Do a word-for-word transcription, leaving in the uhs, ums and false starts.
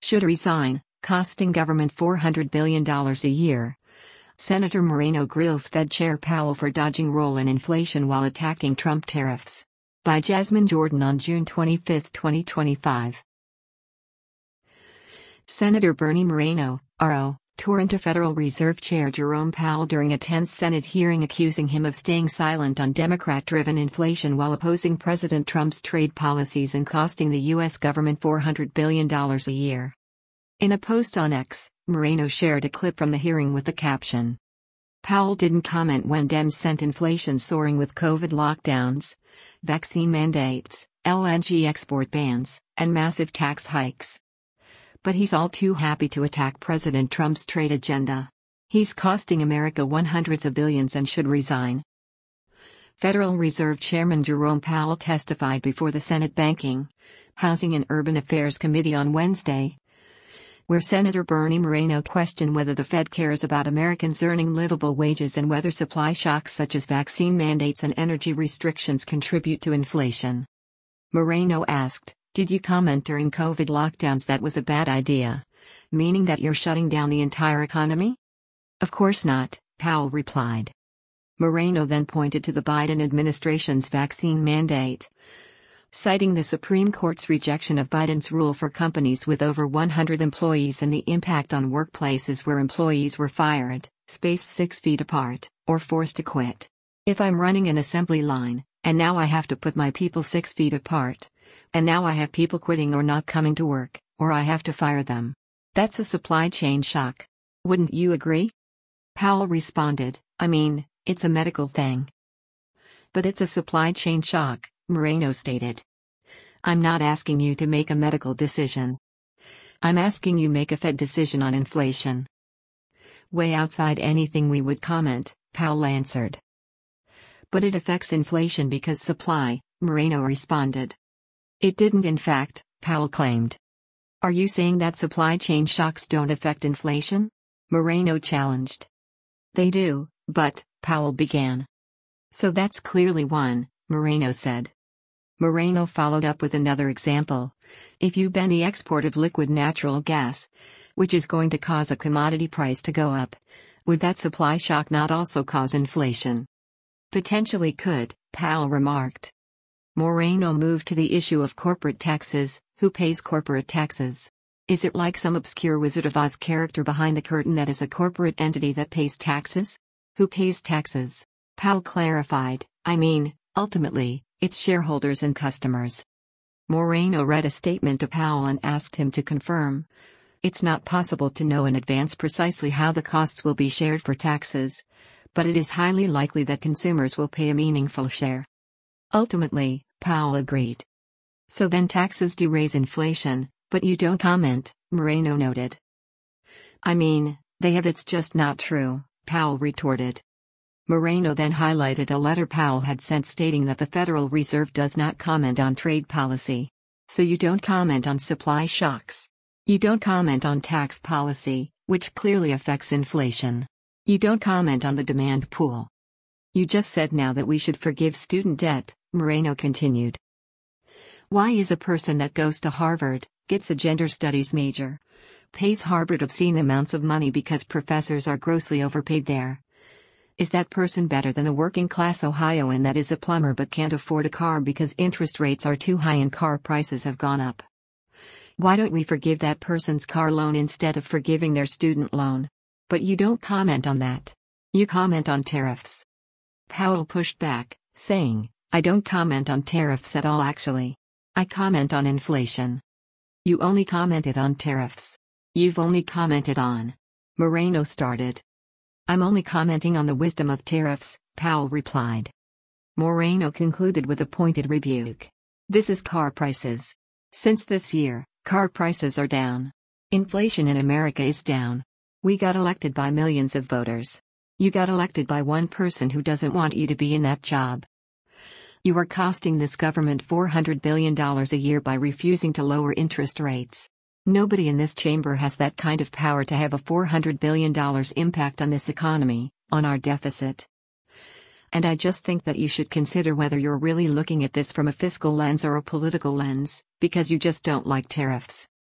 Should resign, costing government four hundred billion dollars a year. Senator Moreno grills Fed Chair Powell for dodging role in inflation while attacking Trump tariffs. By Jasmine Jordan on June twenty-fifth, twenty twenty-five. Senator Bernie Moreno, R O, tore into Federal Reserve Chair Jerome Powell during a tense Senate hearing accusing him of staying silent on Democrat-driven inflation while opposing President Trump's trade policies and costing the U S government four hundred billion dollars a year. In a post on X, Moreno shared a clip from the hearing with the caption, "Powell didn't comment when Dems sent inflation soaring with COVID lockdowns, vaccine mandates, L N G export bans, and massive tax hikes. But he's all too happy to attack President Trump's trade agenda. He's costing America one hundreds of billions and should resign." Federal Reserve Chairman Jerome Powell testified before the Senate Banking, Housing and Urban Affairs Committee on Wednesday, where Senator Bernie Moreno questioned whether the Fed cares about Americans earning livable wages and whether supply shocks such as vaccine mandates and energy restrictions contribute to inflation. Moreno asked, "Did you comment during COVID lockdowns that was a bad idea, meaning that you're shutting down the entire economy?" "Of course not," Powell replied. Moreno then pointed to the Biden administration's vaccine mandate, citing the Supreme Court's rejection of Biden's rule for companies with over one hundred employees and the impact on workplaces where employees were fired, spaced six feet apart, or forced to quit. "If I'm running an assembly line, and now I have to put my people six feet apart, and now I have people quitting or not coming to work, or I have to fire them. That's a supply chain shock. Wouldn't you agree?" Powell responded, "I mean, it's a medical thing." "But it's a supply chain shock," Moreno stated. "I'm not asking you to make a medical decision. I'm asking you make a Fed decision on inflation." "Way outside anything we would comment," Powell answered. "But it affects inflation because supply," Moreno responded. "It didn't in fact," Powell claimed. "Are you saying that supply chain shocks don't affect inflation?" Moreno challenged. "They do, but," Powell began. "So that's clearly one," Moreno said. Moreno followed up with another example. "If you ban the export of liquid natural gas, which is going to cause a commodity price to go up, would that supply shock not also cause inflation?" "Potentially could," Powell remarked. Moreno moved to the issue of corporate taxes. Who pays corporate taxes? Is it like some obscure Wizard of Oz character behind the curtain that is a corporate entity that pays taxes? Who pays taxes? Powell clarified, "I mean, ultimately, it's shareholders and customers." Moreno read a statement to Powell and asked him to confirm. "It's not possible to know in advance precisely how the costs will be shared for taxes, but it is highly likely that consumers will pay a meaningful share." Ultimately, Powell agreed. "So then taxes do raise inflation, but you don't comment," Moreno noted. "I mean, they have. It's just not true," Powell retorted. Moreno then highlighted a letter Powell had sent stating that the Federal Reserve does not comment on trade policy. "So you don't comment on supply shocks. You don't comment on tax policy, which clearly affects inflation. You don't comment on the demand pool. You just said now that we should forgive student debt," Moreno continued. "Why is a person that goes to Harvard, gets a gender studies major, pays Harvard obscene amounts of money because professors are grossly overpaid there? Is that person better than a working-class Ohioan that is a plumber but can't afford a car because interest rates are too high and car prices have gone up? Why don't we forgive that person's car loan instead of forgiving their student loan? But you don't comment on that. You comment on tariffs." Powell pushed back, saying, "I don't comment on tariffs at all actually. I comment on inflation." "You only commented on tariffs. You've only commented on..." Moreno started. "I'm only commenting on the wisdom of tariffs," Powell replied. Moreno concluded with a pointed rebuke. "This is car prices. Since this year, car prices are down. Inflation in America is down. We got elected by millions of voters. You got elected by one person who doesn't want you to be in that job. You are costing this government four hundred billion dollars a year by refusing to lower interest rates. Nobody in this chamber has that kind of power to have a four hundred billion dollars impact on this economy, on our deficit. And I just think that you should consider whether you're really looking at this from a fiscal lens or a political lens, because you just don't like tariffs.